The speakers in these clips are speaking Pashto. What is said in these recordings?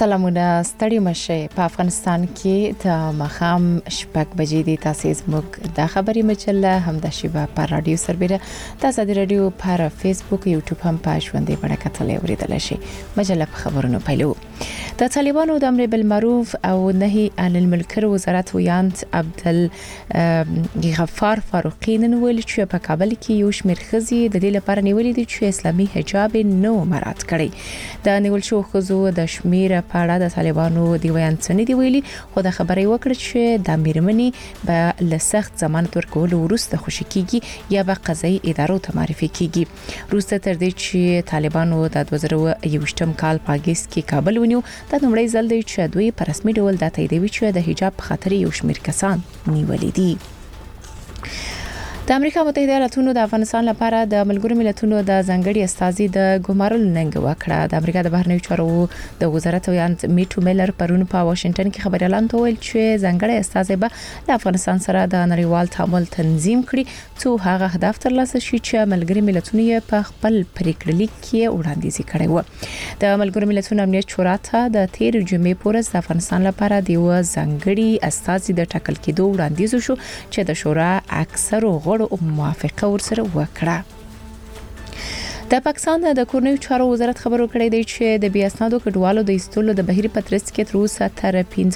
سلامونه ستړي مشه په افغانستان کې د مخام شپږ بجې د تاسو زموږ د خبري مجله هم د شیبه پر رادیو سربېره د ازادي رادیو پر فیسبوک یوټیوب هم په ژوندۍ بڼه کتلې اوریدل شي. مجله په خبرونو پیلو. د طالبانو د امر بالمعروف او نهي عن المنکر وزارت ویاند عبدالغفار فاروقی نن ویل چې په کابل کې یو شمېر ښځې د دې لپاره نیولې دي چې اسلامي حجاب نو مراعات کړي. د نیول شو ښځو د شمېر په اړه د طالبانو دی ویاند څنګه دی ویلي خو د خبرې وکړه چې د میرمنې به لسخت ضمانت ورکول ورسته خوشی کیږي یا به قضایي ادارو ته معرفي کیږي. روسته تر دې چې طالبانو د 2021 کال په اگست کې کابل ونیو د لومړي ځل دی چې دوی په رسمي ډول د تاییدوي چې د حجاب په خاطر یو شمېر کسان نیولې دي. د امریکا متحده ایالاتونو د افغانستان لپاره د ملګرو ملتونو د ځنګړي استازي د ګمارل ننګ وکړه. د امریکا د بهرنیو چارو د وزارت ویاند میټو میلر پرون په واشنگټن کې خبريالان ته ویل چې ځنګړي استازي به د افغانستان سره د نړیوال تعامل تنظیم کړي څو هغه هدف ترلاسه شي چې ملګري ملتونو یې په خپل پریکړه لیک کې وړاندیز کړی و. د ملګرو ملتونو امنیت شورا ته د 13 جمعې پورې د افغانستان لپاره د ځنګړي استازي د ټاکل کېدو وړاندیز شو چې د شورا اکثر غړو موافقه ورسره وکړه. د پاکستان د کورنیو چارو وزارت خبرو کړی دی چې د بیا اسنادو کډوالو د ایستلو د بهري پترس کې تر اوسه تر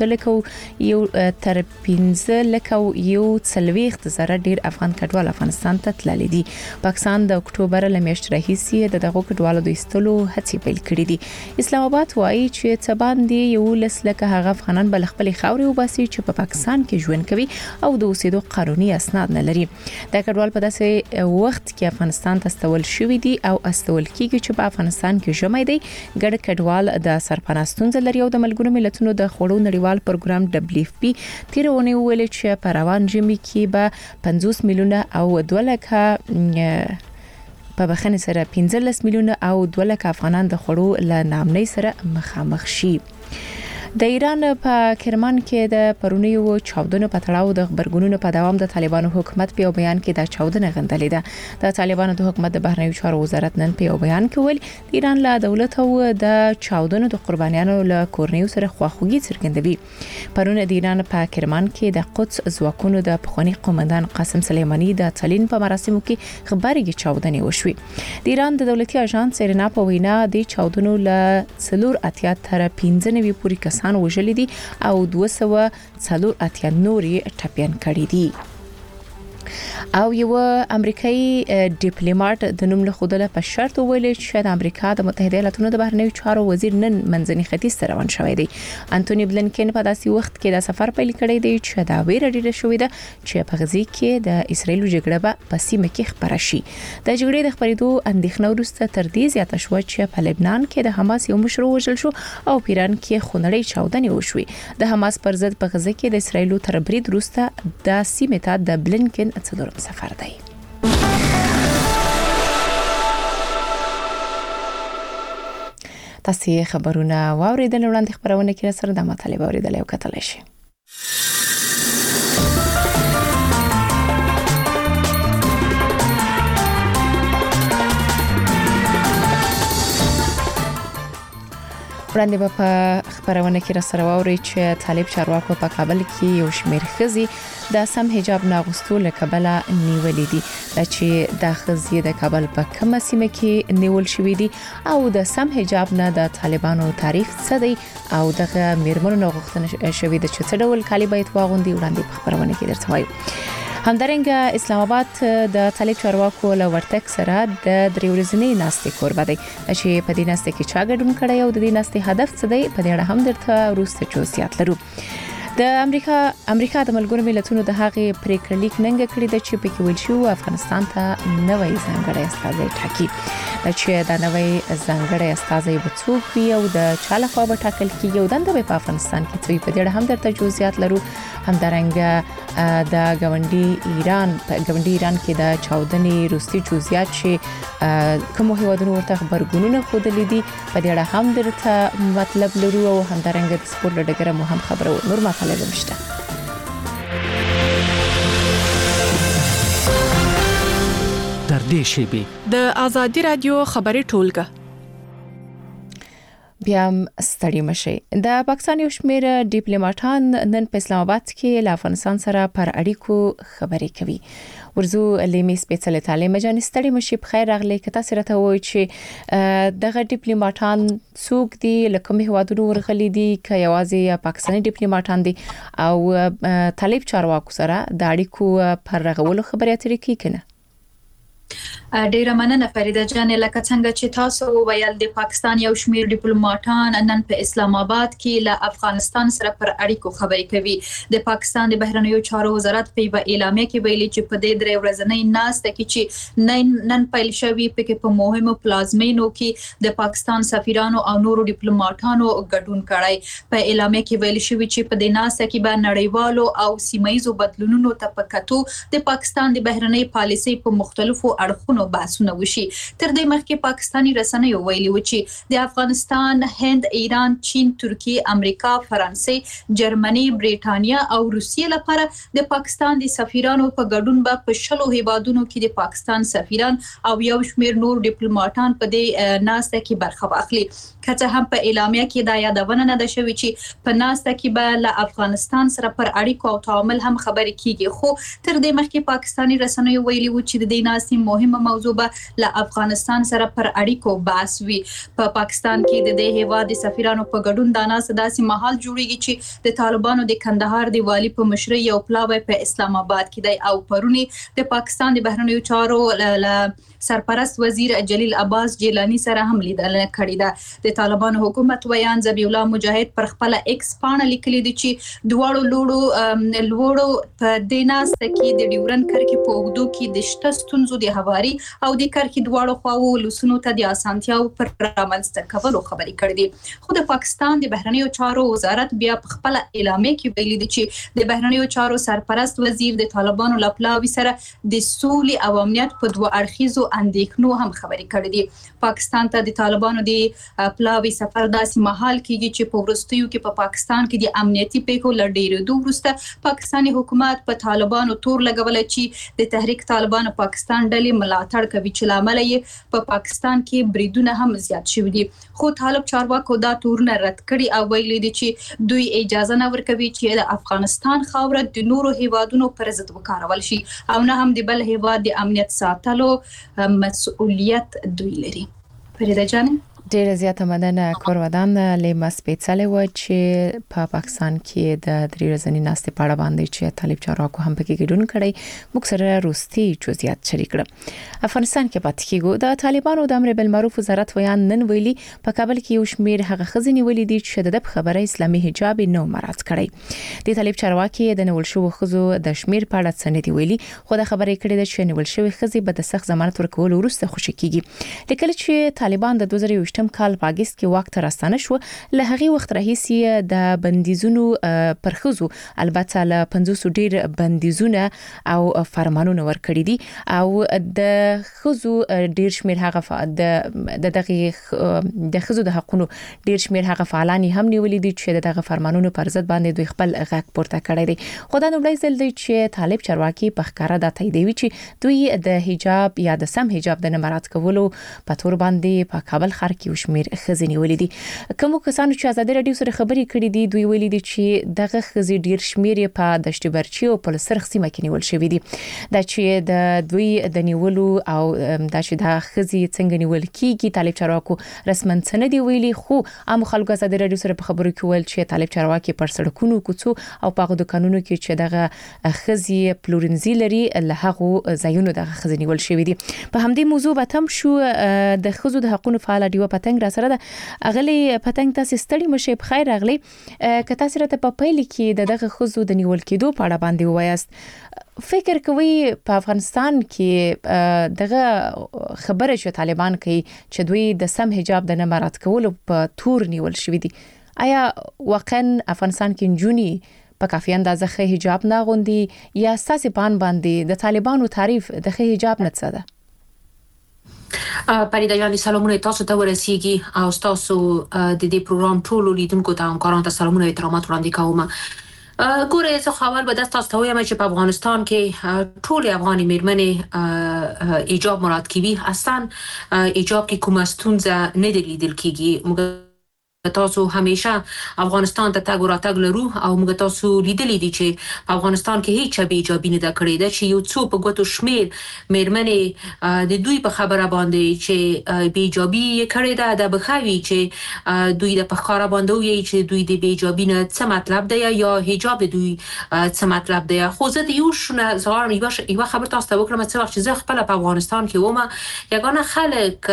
15 لک یو څلويخت زره ډیر افغان کډوال افغانستان ته تللي دي. پاکستان د اکتوبر لمیاشتې راهیسې دغه کډوالو د ایستلو هڅې پیل کړې دي. اسلام آباد وایي چې څه باندې یو لسلکه هغه افغانان بل خپل خاوري وباسي چې په پاکستان کې ژوند کوي او د اوسېدو قانوني اسناد نه لري. د کډوال په داسې وخت کې افغانستان ته استول شوې دي او استول کیږي چې په افغانستان کې جمع دي. ګډ کډوال د سرپناستون لري او د ملګرو ملتونو د خوړو نړیوال پروګرام WFP تیرونه ویل چې په روان جمعې کې به 50 میلیونه او 2 لک په بخښنې سره 15 میلیونه او 2 لک افغانان د خوړو له نامنۍ سره مخامخ شي. د ایران په کرمان کې د پرونیو چاودنو په تړاو د خبرګونونو په دوام د طالبانو حکومت په بیان کې د چاودنه غندلې ده. د طالبانو د حکومت د بهرنیو چارو وزارت نن په بیان کې ویل د ایران له دولت او د چاودنو د قربانیانو له کورنیو سره خواخوږي څرګندوي. پرون د ایران په کرمان کې د قدس ځواکونو د پخوانی قومندان قاسم سلیمانی د تلین په مراسمو کې خبري چاودنې وشوي. د ایران د دولتي اژانس سرینا په وینا د چاودنو له 4 تر 15 پورې کسان وژلي دي او 240 نوري ټپيان کړي دي. او یو امریکایي ډیپلوماټ د نوم له خوده په شرط ویل چې د امریکا د متحده ایالاتونو د بهرنیو چارو وزیر نن منځني ختیځ ته روان شوی دی. انټونی بلنکن په داسې وخت کې د سفر پیل کړی دی چې دا ویره ډیره شوې ده چې په غزي کې د اسرایل جګړه به په سیمه کې خبره شي. د جګړې د خبرېدو اندېښنه وروسته تر دې زیاته شو چې په لبنان کې د حماس یو مشر وژل شو او پیران کې خونړۍ چاودنې وشوې. د حماس پر ضد په غزه کې د اسرایل تر برید وروسته د سیمه ته د بلنکن څلورم سفر دی. تاسو خبرونه واوریدل وړاندې خبرونه کې سره د مطالبه اوریدل او کتل شي. وړاندې په خبرونه کې سره واوري چې طالب چارواکو په کابل کې یو شمېر ښځې د سم حجاب ناغوستو له کبله نیولې دي. چې د ښځې د کابل په کومه سیمه کې نیول شوې دي او د سم حجاب نه د طالبانو تعریف څه دی او دغه میرمنو ناغوښتنه شوې ده چې څه ډول کالي باید واغوندي. وړاندې په خبرونه کې درته وایو. همدارنګه اسلام آباد د طالب چارواکو له ورتک سره د دریورزنی ناستې کوربه دی چې په دې ناستې کې چا ګډون کړی او د دې ناستې هدف څه دی په دې اړه هم درته وروسته جزئیات لرو. د امریکا د ملګرو ملتونو د هغې پریکړه لیک ننګ کړی دی چې پکې ویل شو افغانستان ته نوې ځانګړی استازی ټاکي. چې دا نوې ځانګړی استازی به څوک وي او د چا لخوا به ټاکل کیږي او دنده به په افغانستان کې څه په دې اړه هم درته جزئیات لرو. همدارنګه د ګاونډي ایران کې د چاودنې روسي جزئیات چې کوم هیوادونو ورته خبرګونونه خوده دي په دې اړه هم درته مطلب لرو او همدارنګه د سپورت لړګره مو هم خبرو نور مطالب مشته. در دې شیبې د ازادي رادیو خبري ټولګه بیا ستړي مشي. د پاکستان یو شمېر ډیپلوماټان نن په اسلام آباد کې له افغانستان سره پر اړیکو خبرې کوي. ورزو لیمې سپیڅلې تعلیم جان ستړي مشي. په خیر راغلي. کته سره ته وایي چې دغه ډیپلوماټان څوک دي، لکه مې هوادونو ورغلي دي که یوازې پاکستاني ډیپلوماټان دي او طالب چارواکو سره د اړیکو پر رغولو خبرې اترې کوي کنه. ډیره مننه فریده جان. لکه څنګه چې تاسو ویل د پاکستان یو شمېر ډیپلوماټان نن په اسلام آباد کې له افغانستان سره پر اړیکو خبرې کوي. د پاکستان د بهرنیو چارو وزارت په اعلامیه کې ویلي چې په دې درې ورځنۍ ناسته کې چې نن پیل شوی په مهمو پلازمینو کې د پاکستان سفیرانو او نورو ډیپلوماټانو ګډون کړی. په اعلامیه کې ویل شوی چې په دې ناسته کې به نړیوالو او سیمایي بدلونونو ته په کتو د پاکستان د بهرنۍ پالیسۍ په مختلفو اړخونو بحثونه وشي. تر دې مخکې پاکستاني رسنیو ویلي و چې د افغانستان، هند، ایران، چین، ترکیه، امریکا، فرانسې، جرمني، بریټانیا او روسیې لپاره د پاکستان د سفیرانو په ګډون به په 10 هیوادونو کې د پاکستان سفیران او یو شمېر نور ډیپلوماټان په دې ناسته کې برخه واخلي. کله هم په اعلامیه کې دا یادونه نه ده شوې چې په ناسته کې به له افغانستان سره پر اړیکو او تعامل هم خبرې کیږي. خو تر دې مخکې پاکستاني رسنیو ویلي و چې د دې ناستې مهمه موضوع به له افغانستان سره پر اړیکو بحث وي. په پاکستان کې د دې هیواد د سفیرانو په ګډون د ناسته داسې مهال جوړیږي چې د طالبانو د کندهار د والی په مشرۍ یو پلاوی په اسلام آباد کې دی او پرونی د پاکستان د بهرنیو چارو سرپرست وزیر جلیل عباس جیلانی سره هم لیدنه کړې ده. د طالبانو حکومت ویان ذبیح الله مجاهد پر خپل ایکس پاڼه لیکلي دي چې دواړو لوړو په دیناسته کې د ډیورن کرکې په اوږدو کې د شته ستونزو د هواري او د کرکې دواړو خواو لوسونو ته د اسانتیاو پر رامنځته کولو خبرې کړې دي. خو د پاکستان د بهرنیو چارو وزارت بیا په خپل اعلامیه کې ویلي دي چې د بهرنیو چارو سرپرست وزیر د طالبانو لپلاوي سره د سولې او امنیت په دوه اړخیزو اندېښنو هم خبرې کړې دي. پاکستان ته د طالبانو د پلاوي سفر داسې مهال کېږي چې په ورستیو کې په پاکستان کې د امنیتي پیښو لړډېرېدو وروسته پاکستاني حکومت په طالبانو تور لګولای چې د تحریک طالبان پاکستان ډلې ملاتړ کوي چې لامل یې په پاکستان کې بریدونه هم زیات شوي دي. خو طالب چارواکو دا تورونه رد کړي او ویلي دي چې دوی اجازه نه ورکوي چې د افغانستان خاوره د نورو هیوادونو پر ضد وکارول شي او نه هم د بل هیواد د امنیت ساتلو مسؤلیت دوی لري. فریده جان ډیره زیاته مننه کورودان لیمه سپیڅلې و چې په پاکستان کې د درې ورځې ناستې په اړه باندې چې طالب چارواکو هم پکې ګډون کړي موږ سره روستي جزئیات شریک کړل. افغانستان کې پاتې کېږو د طالبانو د امر بالمعروف وزارت ویان نن ویلي په کابل کې یو شمېر هغه خزینې ولې دي چې د خبره اسلامي حجاب نو مراعات کړي. د طالب چارواکي د نول شو خزو د شمېر په اړه څه نه دی ویلي خو د خبرې کړي د چې نول شوی خزي به د سخت ضمانت ورکول وروسته خوشی کیږي. لیکل چې طالبان د 2023 کال په اگست کې وخت راستانه شو له هغه وخت راهیسي د بندیزونو پرخزو البته له 500 ډیر بندیزونه او فرمانونه ورکړي دي او د خزو ډیر شمیر هغه د خزو د حقونو ډیر شمیر هغه فعالان هم نیولې دي چې دغه فرمانونو پر ضد باندې دوی خپل غږ پورته کړی دي. خو دا نوړی ځل دی چې طالب چارواکي په ښکارا د تاییدوي چې دوی د حجاب یا د سم حجاب د نمرات کولو په تور باندې په کابل ښار کې وشمیر خزینې ولې دي. کوم کسانو چې ازادي رادیو سره خبرې کړې دي دوی ویلي دي چې دغه خزي ډیر شمیر په دشت برچي او په سرخ سیمه کې نیول شوې دي. دا چې د دوی د نیولو او دا چې د خزي څنګه نیول کیږي طالب چارواکو رسمن څنګه دی ویلي. خو عام خلکو ازادي رادیو سره په خبرو کې ول چې طالب چارواکي پر سړکونو کوڅو او په دکانونو کې چې دغه خزي پلورنځي لري له هغه ځایونو دغه خزي نیول شوې دي. په همدې موضوع به تم شو د خزو د حقوقو فعال دیو پتنګ را سره ده. اغلی پتنګ تاسو ستړي مشه په خیر اغلی که تاسو راته په پیل کې دغه خزو د نیول کېدو په اړه باندې وایاست فکر کوي په افغانستان کې دغه خبره چې طالبان کوي چې دوی د سم حجاب د نمرات کولو په تور نیول شوی دي آیا واقعا افغانستان کې جونی په کافي اندازه حجاب نه غوندي یا اساسي پان باندې د طالبانو تعریف د حجاب نه څه ده؟ پریدا جان سلامونه تاسو ته ورسیږي او تاسو د دې پروګرام ټولو لیدونکو ته همکارانو ته سلامونه او احترامات وړاندې کوم. ګوره زه خبر به تاسو ته وایم چې په افغانستان کې ټول افغاني میرمنې حجاب مراد کوي. اصلا حجاب کې کومه ستونزه نه دی لیدل کېږي. تاسو همیشه افغانستان ته تګ راتګ لرو او موږ تاسو لیدلې دي چې افغانستان کې هیڅ به ایجابي نه ده کړې ده چې یو څو په ګوتو شمیر مېرمنې د دوی په خبره باندې چې به ایجابي کړې ده د بخاوي چې دوی د پخاره باندې وي چې دوی د به ایجابي نه څه مطلب دی یا حجاب دوی څه مطلب دی خو زه د یو شنه زغار یو خبر تاسو ته وکړم چې وخت چې زه خپل په افغانستان کې ومه یګانه خلک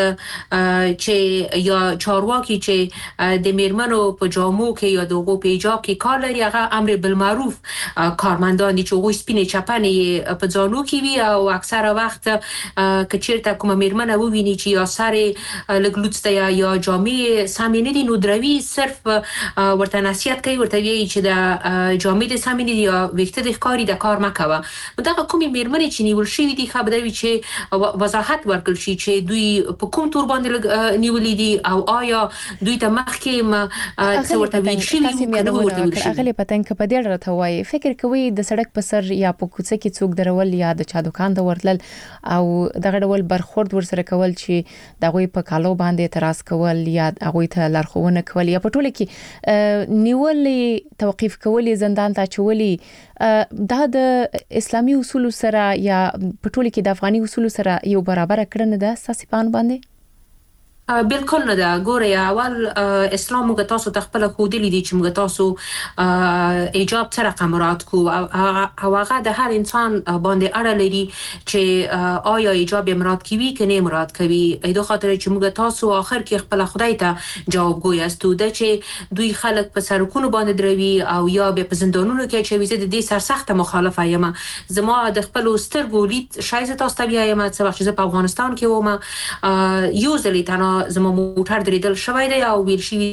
چې یا چارواکي چې د میرمنو په جامو کې یا دغه په حجاب کې کار لري هغه امر بالمعروف کارمندان دي چې وګ سپینې چپنې په ځانو کې وي او اکثره وخت کچیرته کومه میرمنه وویني چې یا سره لګلوڅ یا جامې سامې نه دي نو دروي صرف ورته نصیحت کوي ورته وی چې د جامې د سامې دي یا وخت د ښکاری د کار مکوه دغه کومې میرمنې چې نیول شوې دي خبره وی چې وضاحت ورکړي چې دوی په کوم تور باندې نیولې دي او آیا دوی ته مخکې څه ورته ویل شوي اغلی پتنګ په دې اړه ته وایي فکر کوي د سړک په سر یا په کوڅه کې څوک درول یا د چا دکان ته ورتلل او دغه ډول برخورد ورسره کول چې دغه په کالو باندې اعتراض کول یا هغه ته لارښوونه کول یا په ټوله کې نیولې توقيف کول زندان ته چولي دا د اسلامي اصول سره یا په ټوله کې د افغاني اصول سره یو برابر کړنه ده ساسپان باندې بالکل نه دا ګوره اول اسلام موږ تاسو ته خپل خودلی دي چې موږ تاسو ایجاب سره قمرات کو او هغه د هر انسان باندې اړه لري چې آیا ایجاب مراد کوي کنه مراد کوي ایدو خاطر چې موږ تاسو اخر کې خپل خدای ته جوابګوي استو د چې دوی خلک په سرکونو باندې دروي او یا به زندانونو کې چې وزید د سرسخت مخالفه یم زما د خپل سترګو لید شایسته تاسو ته یم چې وخت چې په افغانستان کې ومه یو ځلې تنه زمو موټر درېدل شوی دی او ویل شي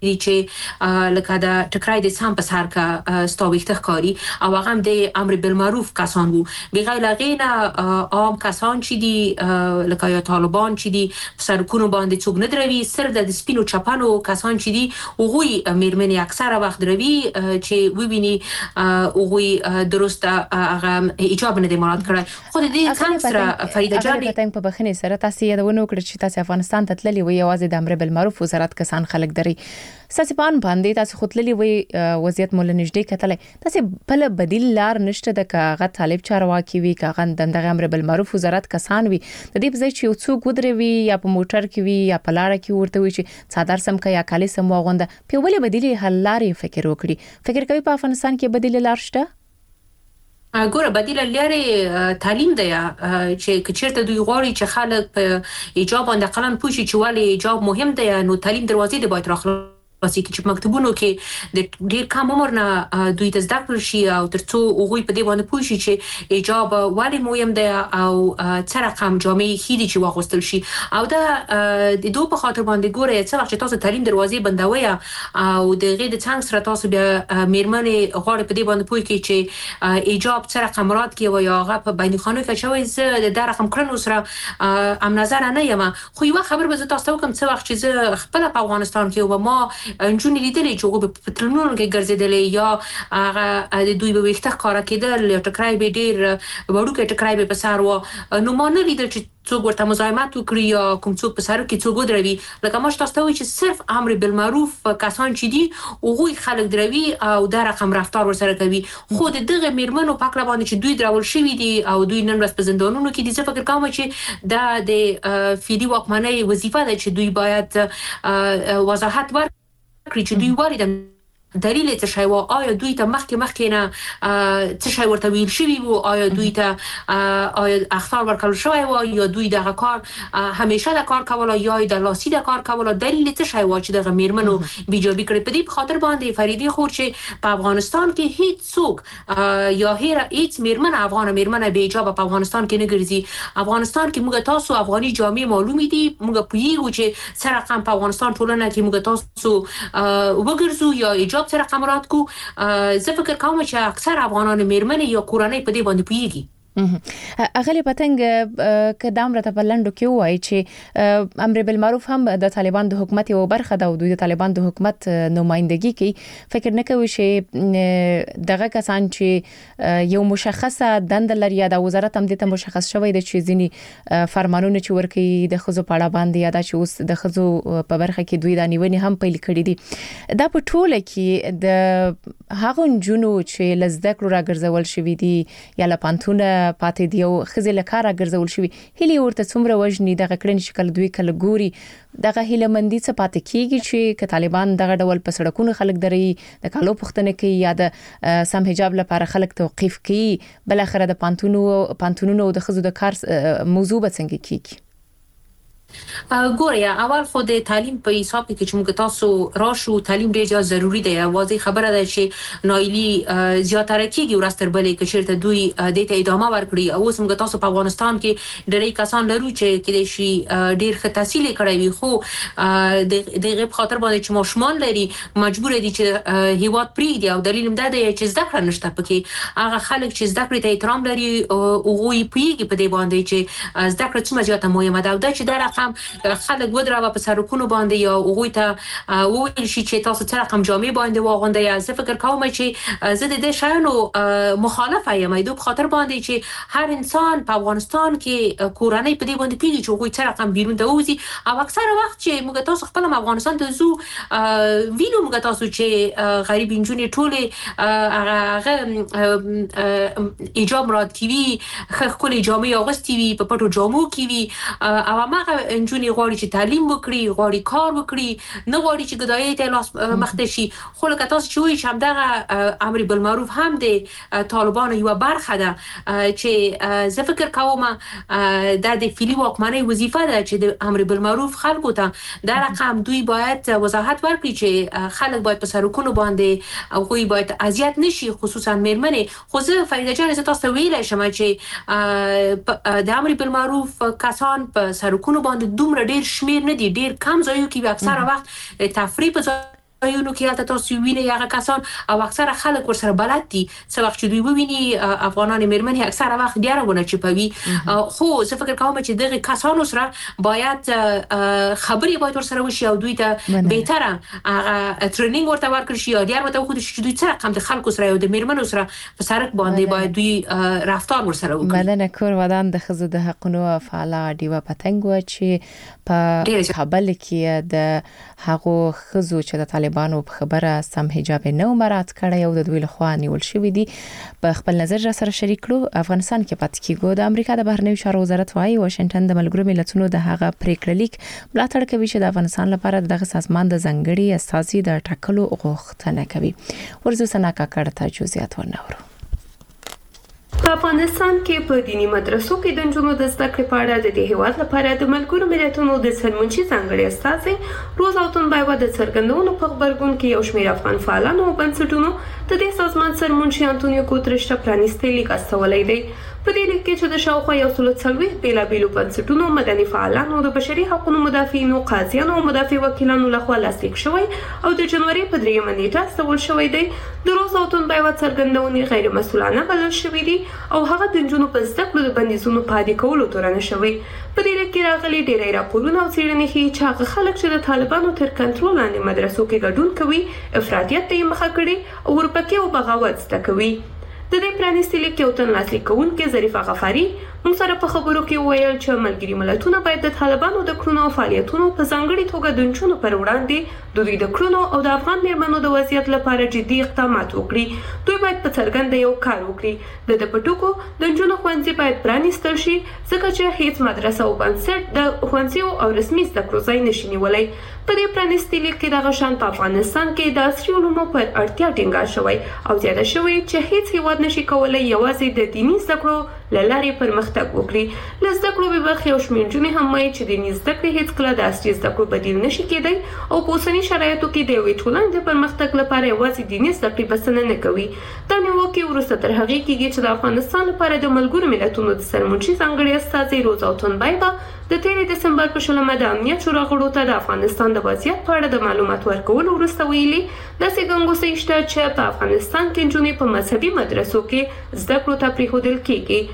چې لکه دا ټکرای د سم په سر کا ستوبېخته ښکاری او هغه د امر بالمعروف کسان وو بغیر لغینه عام کسان چې دي لکه یا طالبان چې دي سرکونو باندې څوک نه دروي سر د سپینو چپانو کسان چې دي اوغوي میرمنې اکثره وخت دروي چې وبیني اوغوي درسته هغه ایجاب نه دی مراد کړی خو دې څنګه سره فریده جان په بخنه سره تاسو یادونه وکړه چې تاسو افغانستان ته تللی وي اوازې د امر بالمعروف وزارت کسان خلک دري ساسپان باندې تاسو خپللی وي وضعیت مول نږدې کتلې تاسو بل بدیل لار نشته د کاغه طالب چارواکي وي کاغه دغه امر بالمعروف وزارت کسان وي د دې په ځای چې یو څوک ودروي یا په موټر کې وي یا په لار کې ورته وي چې څادر سم کا یا کالي سم واغونده په ولې بدیل حل لارې فکر وکړي فکر کوي په افغانستان کې بدیل لار شته ګوره بدیل لري تعلیم دی چې کچرته دوی غواړي چې خلک په ایجاب باندې قلم پوښي چې ولی ایجاب مهم دی نو تعلیم دروازې د باید راخلو واسي چې مکتبونو کې د ډیر کم عمر نه دوی ته زده کړل شي او ترڅو هغه په دې باندې پوه شي چې ایجاب ولې مهم دی او څه رقم جامې خېدي چې واغوستل شي او دا د دوه په خاطر باندې ګوره چې وخت تاسو تعلیم دروازې بندوي او د غیر د څنګه سره تاسو بیا میرمنې غواړي په دې باندې پوه کې چې ایجاب څه رقم مراد کې وي هغه په بین خانو کې شوی زه د رقم کړنو سره ام نظر نه یم خو یو خبر به تاسو ته کوم څه وخت چې زه خپل په افغانستان کې و ما انجونې لیدلې چې هغه په پټرونو کې ګرځېدلې یا هغه د دوی به وخته کار کېدل ټکرای به ډیر وړوکې ټکرای به په سر و نو ما نه لیدل چې څوک ورته مزاحمت وکړي یا کوم څوک په سر کې څوک ودروي لکه ما تاسو ته وایي چې صرف امر بالمعروف کسان چې دي هغه خلک دروي او دا رقم رفتار ورسره کوي خو دغه میرمنو په کله باندې چې دوی درول شوی دي او دوی نن ورځ په زندانونو کې دي څه فکر کوم چې دا د فیدی واکمنۍ وظیفه ده چې دوی باید وضاحت ورکړي چې دوی واري د دلیل څه شی و آیا دوی ته مخکې نه څه شی ورته ویل شوی وو آیا دوی ته آیا اخطار ورکړل شوی و یا دوی دغه کار همیشه د کار کول یا د لاسي د کار کول دلیل څه شی و چې دغه میرمنو بیجابي کړي په دې خاطر باندې فریدي خور چې په افغانستان کې هیڅ څوک یا هیڅ میرمن افغان میرمن به ایجاب په افغانستان کې نه ګرځي افغانستان کې موږ تاسو افغاني جامې معلومي دي موږ پوهیږو چې سره رقم په افغانستان ټولنه کې موږ تاسو وګرځو یا ایجاب سره قمرات کو زه فکر کوم چې اکثر افغانان میرمنې یا کورنۍ په دې باندې پوهیږي اغلی پتنګ کدام راته بلندو کې وای چې امر بالمعروف هم د طالبان د حکومت یو برخه ده او د طالبان د حکومت نمائندګي کوي فکر نه کوي چې دغه کسان چې یو مشخصه دند لري یا د وزارت هم د مشخص شوی د چې ځینی فرمانونه چې ورکي د خزو پاړه باندې یا د چې اوس د خزو په برخه کې دوی د نیونې هم پیل کړی دي دا په ټوله کې د هغه جنو چې لزدکړو راګرځول شوی دي یا لپانتونه پاتې دی او خزل کارا ګرځول شوی هلي ورته څومره وجني دغه کړن شکل دوی کله ګوري دغه هله مندي څه پاتې کیږي چې طالبان دغه ډول په سړکونو خلک دري د کالو پښتنه کوي یا د سم حجاب لپاره خلک توقيف کوي بل اخره د پانتونونو د خزو د کار موضوع به څنګه کیږي ګوریا اول خو د تعلیم په حساب کې چې موږ تاسو راشو تعلیم ډیر ضروری دی واضح خبره ده چې نایلی زیاتره کیږي ورستر بلې کې چیرته دوی د ته ادامه ورکړي او اوس موږ تاسو په افغانستان کې ډېری کسان لرو چې کې شي ډیر ښه تحصیل کړی وي خو د غیب خاطر باندې چې ماشومان لري مجبور دي چې هیواد پریږدي او دلیل هم ده چې زده کړه نشته پکې هغه خلک چې زده کړې ته احترام لري او غوي پیږي په دې باندې چې زده کړه څومره زیاته مهمه ده او دا چې دا هم خلک ودروا په سرکونو باندې یا اوغوي ته وویل شي چې تاسو څه رقم جامې باندې واغونده یا زه فکر کوم چې زه د دې شایانو مخالفه یم په خاطر باندې چې هر انسان په افغانستان کې کورنۍ په دې باندې پیږي چې اوغوي څه رقم بیرون ته وځي او اکثره وخت چې موږ تاسو خپل افغانستان ته زو وینو موږ تاسو چې غریب انجونې ټوله ایجاب مراد کیوي خپل جامې اغوستي وي په پټو جامو کیوي او هغه انجونې غواړي چې تعلیم وکړي غواړي کار وکړي نه غواړي چې ګدایي ته لاس مخته شي خو لکه تاسو چې وایي چې همدغه امر بالمعروف هم د طالبانو یو برخه ده چې زه فکر کوم د فعلی واکمنۍ وظیفه ده چې د امر بالمعروف خلکو ته دا رقم دوی باید وضاحت ورکړي چې خلک باید په سرکونو باندې او غوي باید اذیت نشي خصوصا مېرمنې خو زه فایده جان زه تاسو ویلای شم چې د امر بالمعروف کسان په سرکونو باندې دومره ډیر شمیر نه دي ډیر کم ځایو کې اکثره وخت تفریح په یونو کې تاسو وینئ هغه کسان او اکثره خلک ورسره بلد دي څه وخت چې دوی وویني افغانان مېرمنې اکثره وخت ډیرونه چپوي خو زه فکر کوم چې دغه کسانو سره باید خبري باید ورسره وشي او دوی ته بهتره هغه ټریننګ ورته ورکړي شي او ډیر ورته خو چې دوی څه رقم د خلکو سره او د مېرمنو سره په سرک باندې باید دوی رفتار ورسره وکړي مدنه کور ودان د خزو د حقونو فعال دیوا پتنګ و چې په کابل کې د هغو خزو چې د طالبانو په خبره سم حجاب نه مراد کړی او د دوی له خوا نیول شوی دی په خپل نظر را سره شریک کړو افغانستان کې پات کیږي د امریکا د بهرنیو چارو وزارت وايي واشنگټن د ملګرو ملتونو د هغه پریکړه لیک ملاتړ کوي چې د افغانستان لپاره دغه سازمان د ځنګړي اساسي د ټاکلو غوښتنه کوي ورزو سناکا کړه جزئیات ورنورو په افغانستان کې په دینی مدرسو کې د نجونو د زده کړې په اړه د دې هیواد لپاره د ملګرو ملتونو د سرمنشي ځانګړي استازي روز او تنبایو د څرګندونو په خبرګون کې یو شمېر افغان فعالانو او بنسټونو د دې سازمان سرمنشي انټونیو ګوتریش ته پرانیستي لیک استولای دی په دې لیک کې چې د شاوخوا یو څلور څلوي بیلابېلو بنسټونو مدني فعالانو د بشري حقوقو مدافعینو قاضیانو او مدافع وکیلانو لخوا لاسلیک شوی او د جنوري په 3 نیټه استول شوی دی د روز او تنبایو څرګندونې غیر مسؤلانه بلل شوې دي او هغه د نجونو په زده کړو د بندیزونو پاتې کولو تورنه شوی په دې لیک کې راغلي ډېری راپورونه او څېړنې ښیي چې هغه خلک چې د طالبانو تر کنټرول لاندې مدرسو کې ګډون کوي افراطیت ته یې مخه کړي او ورپکې او بغاوت زده کوي د دې پرانیستي لیک یو تن لاسلیک کوونکی ظریف غفاري موږ سره په خبرو کې ویل چې ملګري ملتونه باید د طالبانو د کړنو او فعالیتونو په ځانګړي توګه د نجونو پر وړاندې د دوی د کړنو او د افغان مېرمنو د وضعیت لپاره جدي اقدامات وکړي دوی باید په څرګنده یو کار وکړي د پټوکو د نجونو ښوونځي باید پرانیستل شي ځکه چې هیڅ مدرسه او بنسټ د ښوونځیو او رسمي زده کړو ځای نشي نیولی په دې پرانیستي لیک کې دغه شان په افغانستان کې د عصري علومو پر اړتیا ټینګار شوی او زیاته شوی چې هیڅ هیواد نشي کولی یوازې د دیني زده کړو له لارې پرمختګ وکړي له زده کړو به برخې او شمېر نجونې هم وایي چې دیني زده کړې هیڅکله د عصري زده کړو بدیل نشي کېدی او په اوسني شرایطو کې د یوې ټولنې د پرمختګ لپاره یوازې دیني زده کړې بسنه نه کوي دا نیوکې وروسته تر هغې کېږي چې د افغانستان لپاره د ملګرو ملتونو د سرمنشي ځانګړي استازي روزا تنبایبا د 13 دسمبر په شلمه د امنیت شورا غړو ته د افغانستان د وضعیت په اړه د معلومات ورکولو وروسته ویلي داسې ګنګوسې شته چې په افغانستان کې نجونې په مذهبي مدرسو کې زده کړو ته پرېښودل کېږي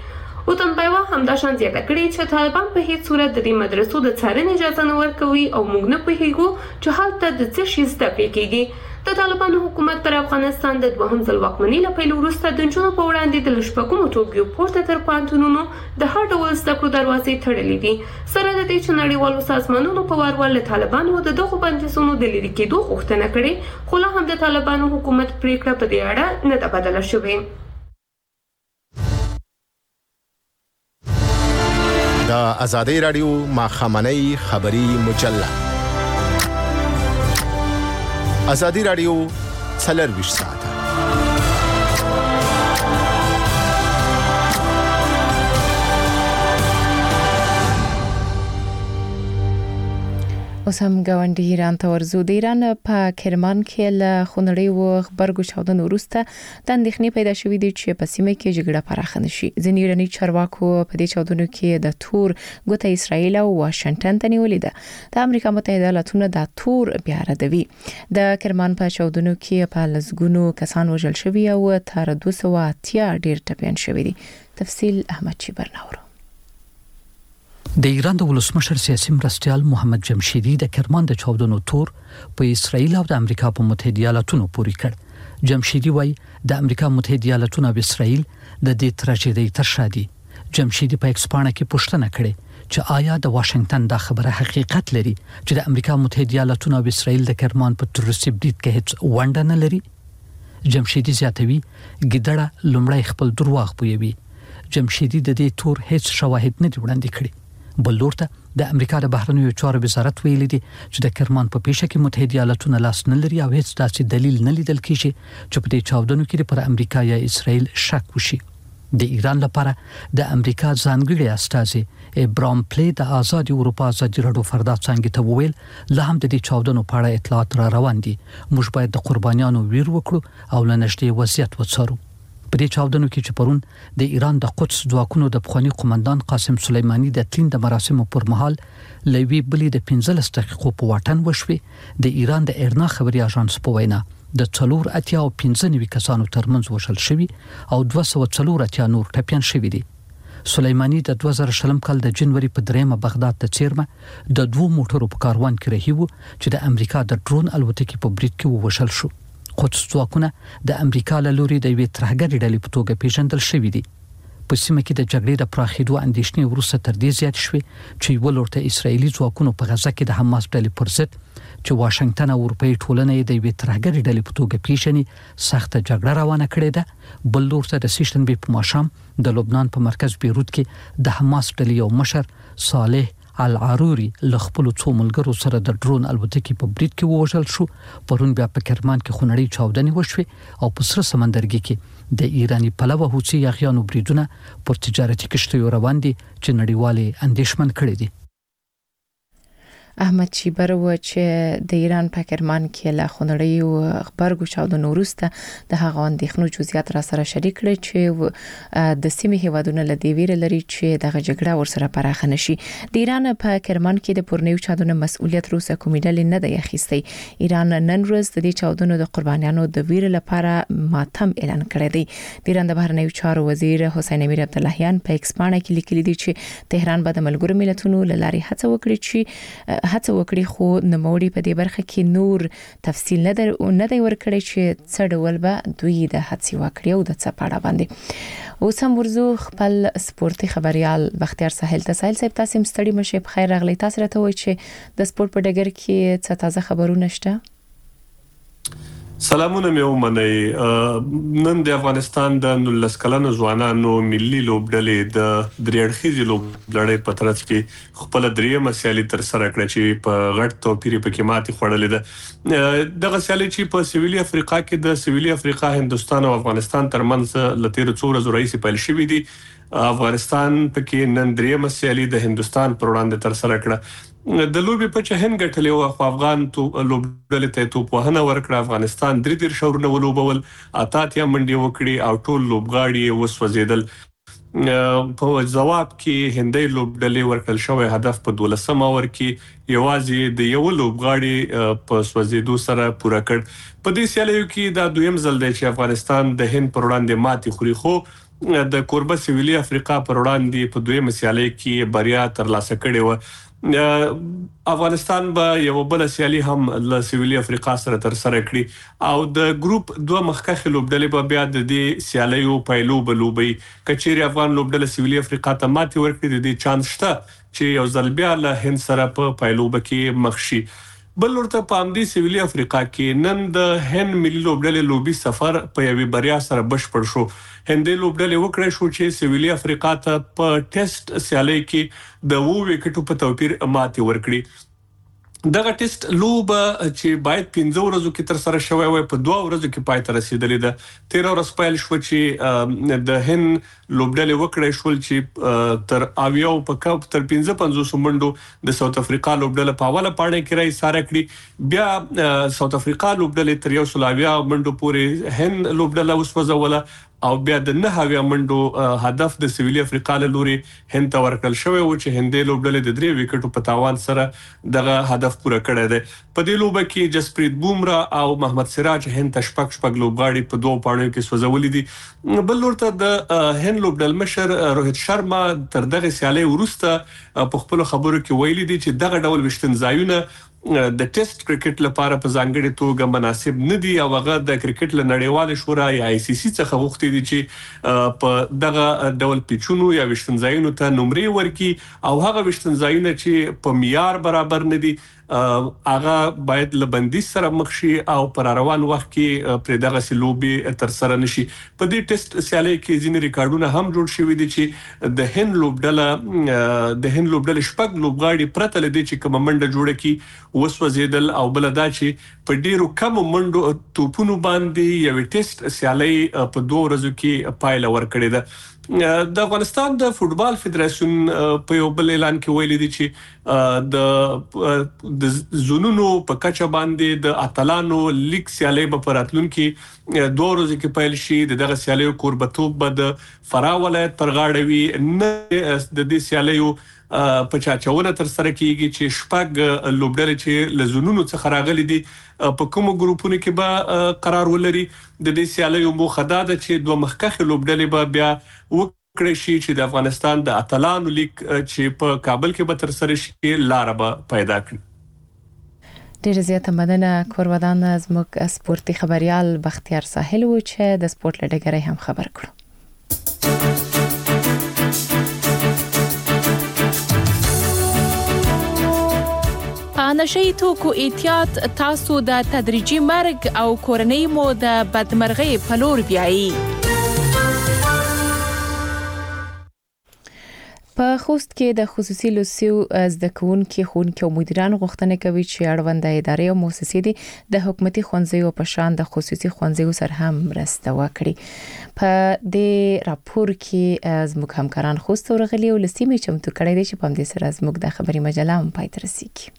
وطن بایوا همداشان زیاته کړې چې طالبان په هیڅ صورت د دې مدرسو د څارنې اجازه نه ورکوي او موږ نه پوهیږو چې هلته د څه شي زده کړې کیږي. د طالبانو حکومت پر افغانستان د دوهم ځل واکمنۍ له پیل وروسته د نجونو په وړاندې د شپږمو ټولګیو پورته تر پوهنتونونو د هر ډول زده کړو دروازې تړلې دي، سره د دې چې نړیوالو سازمانونو په وار له طالبانو د دغو بندیزونو د لرې کېدو غوښتنه کړې، خو لا هم د طالبانو حکومت پریکړه په دې اړه نه ده بدله شوې. د ازادي رادیو ماخامنۍ خبری مجله ازادي رادیو 24 ساعته اوس هم ګاونډي ایران ته ورزو. د ایران په کرمان کې له خونړیو خبرګو چاودنو وروسته د اندېښنې پیدا شوې دي چې په سیمه کې جګړه پراخه نشي. ځینې ایراني چارواکو په دې چاودنو کې د تور ګوته اسرائیل او واشنگټن ته نیولې ده. د امریکا متحده ایالاتونو د تور بیا ردوي. د کرمان په چاودنو کې په لزګونو کسان وژل شوي او تر 280 ډیر ټپيان شوي دي. تفصیل احمد چیبرناور. د ایران د ولسمشر سیاسي مرستیال محمد جمشیدی د کرمان د چاودنو تور په اسرائیل او د امریکا په متحده ایالاتونو پورې کړ. جمشیدی وایي د امریکا متحده ایالاتونو او اسرائیل د دې تراژیدي تر شا دي. جمشیدی په ایکس پاڼه کې پوښتنه کړې چې آیا د واشنگټن دا خبره حقیقت لري چې د امریکا متحده ایالاتونو او اسرائیل د کرمان په تروریستي برید کې هیڅ ونډه نه لري. جمشیدی زیاتوي ګډړه لومړی خپل درواغ پوي. جمشیدی د دې تور هیڅ شواهد نه دی وړاندې کړی. بل لورته د امریکا د بهرنیو چارو وزارت ویلي دي چې د کرمان په پیښه کې متحده ایالاتونه لاس نه لري او هیڅ داسې دلیل نه لیدل کیږي چې په دې چاودنو کې پر امریکا یا اسرائیل شک وشي. د ایران لپاره د امریکا ځانګړي استازي ابراهام پلی د آزاد اروپا ازادي راډیو فردا څنګه ته وویل له هم د دې چاودنو په اړه اطلاعات را روان دي. موږ باید د قربانیانو ویر وکړو او لنشته وضعیت وڅارو. په دې چاودنو کې چې پرون د ایران د قدس ځواکونو د پخوانی قومندان قاسم سلیمانی د تلین د مراسمو پر مهال لوي بلی د 15 دقیقو په واټن وشوي. د ایران د ایرنا خبري اژانس په وینا د 485 کسانو ترمنځ وشل شوی او 240 نور ټپيان شوی دي. سلیمانی د 2000 کال د جنوري په 3 بغداد ته چیرمه د دوه موټرو په کاروان کې رهي وو چې د امریکا د ډرون الوتکې په برید کې وشل شو. قدس ځواکونه د امریکا له لوري د وی ترهګر ډلې په توګه پیژندل شوې دي. په سیمه کې د جګړې د پراخېدو اندېښنې وروسته تر دې زیات شوې چې ولورته اسرایلی ځواکونو په غزه کې د حماس ډلې پر ضد چې واشنگټن او اروپאי ټولنه د وی ترهګر ډلې په توګه پیژني سخت جګړه روانه کړې ده. بل لورته د سیشنبه په ماښام د لبنان په مرکز بیروت کې د حماس ډلې یو مشر صالح العروري له خپل څو ملګرو سره د ډرون الوتکې په برید کې ووژل شو. پرون بیا په کرمان کې خونړی چاودنې وشوې او په سره سمندرګي کې د ایرانی پلوه حوثي یاغیانو بریدونه پر تجارتي کشتیو روان دي چې نړیوالې اندېښمن کړي دي. احمد چیبر و چې د ایران په کرمان کې له خونړیو خبرګو چاودنو وروسته د هغه اندېښنو جزئیات را سره شریک کړي چې د سیمې هیوادونو له دی ویره لري چې دغه جګړه ورسره پراخه نشي. د ایران په کرمان کې د پورنیو چاودنو مسؤلیت روسه کومې ډلې نه دی اخیستی. ایران نن ورځ د دې چاودنو د قربانیانو د ویره لپاره ماتم اعلان کړی دی. د ایران د بهرنیو چارو وزیر حسین امیر عبداللهیان په ایکس پاڼه کې لیکلي دي چې تهران به د ملګرو ملتونو لارې هڅه وکړي خو نوموړي په دې برخه کې نور تفصیل نه دی ورکړی چې څه ډول به دوی د هڅې وکړي او د څه په اړه باندې. اوس هم ورزو خپل سپورتي خبريال بختیار ساحل صاحب تاسو مستړي مشه په خیر راغلی. تاسو راته وایي چې د سپورت په ډګر کې څه تازه خبرونه شته؟ سلامونه مې ومنئ. نن د افغانستان د 19 کلنو ځوانانو ملي لوبډلې د دریړخیزي لوبډلې په ترڅ کې خپل دریمه سیالي تر سره کړه چې په غټ توپیر په کې ماتې خوړلې ده. دغه سیالي چې په سویلي افریقا کې د سویلي افریقا هندستان او افغانستان ترمنځ لتیر 2 ورځې راځي پیل شوې دي. افغانستان پکې نن دریمه سیالي د هندستان پر وړاندې تر سره کړه. د لوبي په چهن ګټلې او افغان لوبډلې ته توپ وهنه ورکړه. افغانستان 3 شاورونه ولوبول، اتاتیا منډي وکړي او ټول لوبغاړي وسوځیدل. په جواب کې هندۍ لوبډلې ورکړل شوی هدف په 12 اور کې یوازې د یو لوبغاړي په سوځیدو سره پوره کړ. په دې سیالیو کې دا دویم ځل دی چې افغانستان د هند پر وړاندې ماتې خوري، خو د کوربه سویلي افریقا پر وړاندې په دویمه سیالي کې بریا ترلاسه کړې و. افغانستان به یو بل سیالي هم له سویلي افریقا سره تر سره کړي او د ګروپ 2 مخکخ لوبډلې به بیا د دې سیالیو پایلو بلوبي. کچېری افغان لوبډله سویلي افریقا ته ماتې ورکړي د دې چانس شته چې یو ځل بیا له هند سره په پایلو کې مخ شي. بل ورته په امدي سویلي افریقا کې نن د هند ملي لوبډلې لوبي سفر په یوې بریا سره بشپړ شو. هندي لوبډلې وکړې شو چې سویلي افریقا ته په ټیسټ سیالي کې د 2 وکټو په توپیر ماتې ورکړي. دغه ټیسټ لوب چې باید 15 ورځو کې تر سره شوی وي په 2 ورځو کې پای ته رسیدلې ده. 13 ورځې پیل شو چې د هند لوبډلې وکړې شو چې تر اویاو په کپ تر 15 منډو د ساوث افریقا لوبډله په اوله پاڼه کې راي ساره کړی. بیا ساوث افریقا لوبډلې تر 100 منډو پورې هند لوبډله وسوځوله او بیا د 9 منډو هدف د سویلي افریقا له لوري هند ته ورکړل شوی و چې هندي لوبډلې د 3 وکټو په تاوان سره دغه هدف پوره کړی دی. په دې لوبه کې جسپریت بومرا او محمد سراج هند ته شپږ لوبغاړي په 2 پاڼو کې سوځولې دي. بل ورته د هند لوبډل مشر روهیت شرما تر دغه سیالي وروسته په خپل خبرو کې ویلي دي چې دغه ډول وشتن ځایونه د ټیسټ کرکټ لپاره په ځانګړي توګه مناسب نه دي او هغه د کرکټ له نړیوال شورا یا ICC څخه غوښتي دي چې په دغه ډول پیچونو یا وشتنځایونو ته نمرې ورکړي او هغه وشتنځایونه چې په معیار برابر نه دي هغه باید له بندیز سره مخ شي او پر روان وخت کې پر دغه سلوبي تر سره نشي. په دې ټیسټ سیالي کې ځینې ریکارډونه هم جوړ شوي دي چې د هند لوبډله شپږ لوبغاړي پرته لدی چې کوم منډه جوړه کی وسوځیدل او بل دا چې په ډیرو کم منډو توپونو باندې یو ټیسټ سیالي په 2 ورځو کې پایله ورکړې ده. د افغانستان د فوتبال فدراسیون په یو بل اعلان کې ویلي دي چې د زونونو په کچه باندې د اتلانو لیګ سیالي په راتلونکو 2 ورځې کې پیل شي. دغه سیالي کوربتوب به د فراه ولایت پر غاړه وي. نه د دې سیالیو په چاچونه تر سره کیږي چې شپږ لوبډلې چې له زونونو څخه راغلي دي په کومو ګروپونو کې به قرار ولري. د دې سیالیو موخه دا ده چې 2 مخکخ لوبډلې به بیا وکړي شي چې د افغانستان د اتلانو لیګ چې په کابل کې به تر سره شي لار به پیدا کړي. ډیر زیاته مننه کورودان زموږ سپورتي خبريال بختیار ساحل و چې د سپورت لډګري هم خبر کړو. نشئی توکو احتیاط تاسو د تدریجي مرګ او کورنۍ مو د بدمرغۍ په لور بیایي. په خوست کې د خصوصي لوسیو زده کوونکو ښوونکو او مدیرانو غوښتنه کوي چې اړوند ادارې او مؤسسې د حکومتي ښوونځیو په شان د خصوصي ښوونځیو سره هم مرسته وکړي. په دې راپور کې زموږ همکاران خوست ورغلي او لسیمې چمتو کړي دي چې په دې سره زموږ د خبري مجله هم پای ته رسیږي.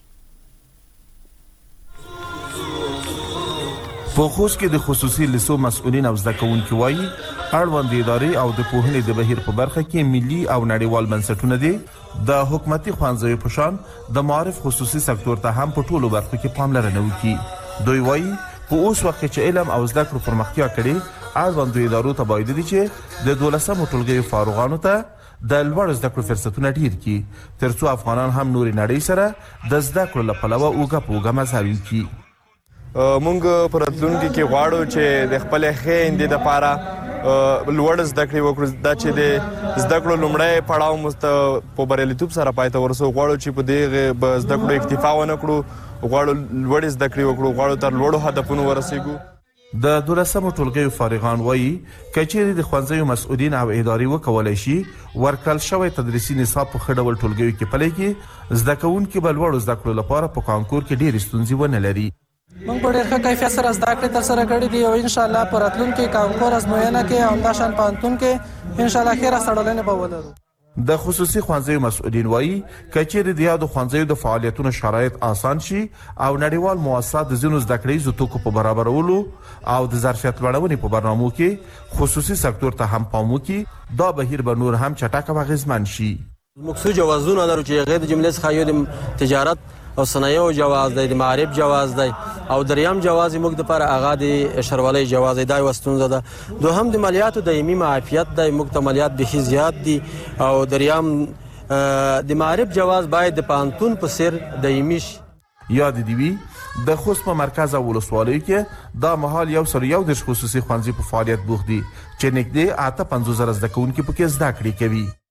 په خوست کې د خصوصي لیسو مسؤلین او زده کوونکي وایي اړوند ادارې او د پوهنې د بهیر په برخه کې ملي او نړیوال بنسټونه دي د حکومتي ښوونځیو په شان د معارف خصوصي سکتور ته هم په ټولو برخو کې پاملرنه وکړي. دوی وایي په اوس وخت کې علم او زده کړو پرمختیا کړي اړوند ادارو ته باید دي چې د 12 ټولګیو فارغانو ته د لوړ زده کړو فرصتونه ډیر کړي ترڅو افغانان هم نوري نړۍ سره د زده کړو لپاره اوګه مزاوي کړي. مونږ پرتلونکو کې غواړو چې د خپل خېندې د لپاره لوړ زده کړې وکړو دا چې د زده کړو لومړی پړاو په بریالیتوب سره پای ته ورسو. غواړو چې په دې زده کړو اکتفا ونه کړو، غواړو لوړ زده کړې وکړو، غواړو تر لوړو هدفونو ورسېږو. د 12 ټولګیو فارغان وایي کچېری د ښوونځیو مسؤلین او ادارې وکولای شي ورکل شوی تدریسي نصاب په خډول ټولګیو کې پلي کې زده کوونکي بل لوړ زده کړو لپاره په کانکور کې ډېر ستونزې ونه لري. موږ په ډېر ښه کیفیت سره زده کړې تر سره کړې دي او ان شاء الله په راتلونکي کانکور ازموینه کې او داشان پانتون کې ان شاء الله خیره سړلنه به ولرو. د خصوصي ښوونځیو مسؤلین وایي کچېری د یادو ښوونځیو د فعالیتونو شرایط آسان شي او نړیوال مؤسسات د ځینو زده کړیزو توکو په برابرولو او د ظرفیت لوړونې په برنامو کې خصوصي سکتور ته هم پام وکړي دا بهیر به نور هم چټک او اغیزمن شي. مقصود جوازونه لرو چې غیر جمله څخه یو د تجارت او صنایعو جواز دی د معارف جواز دی او دریم جواز موږ د پر اغا د شرولۍ جواز دی وستونزه ده دوهم د مالیاتو دایمي معافیت دی موږ ته مالیات به زیات دي او دریم د معارف جواز باید د پانتون په سر دایمي یاد دی وی د خوست په مرکز ولسوالۍ کې دا مهال یو سر یو د خصوصي ښوونځي په فعالیت بوخت دي چې نږدې 850 زره زده کوونکي پکې زده کړې کوي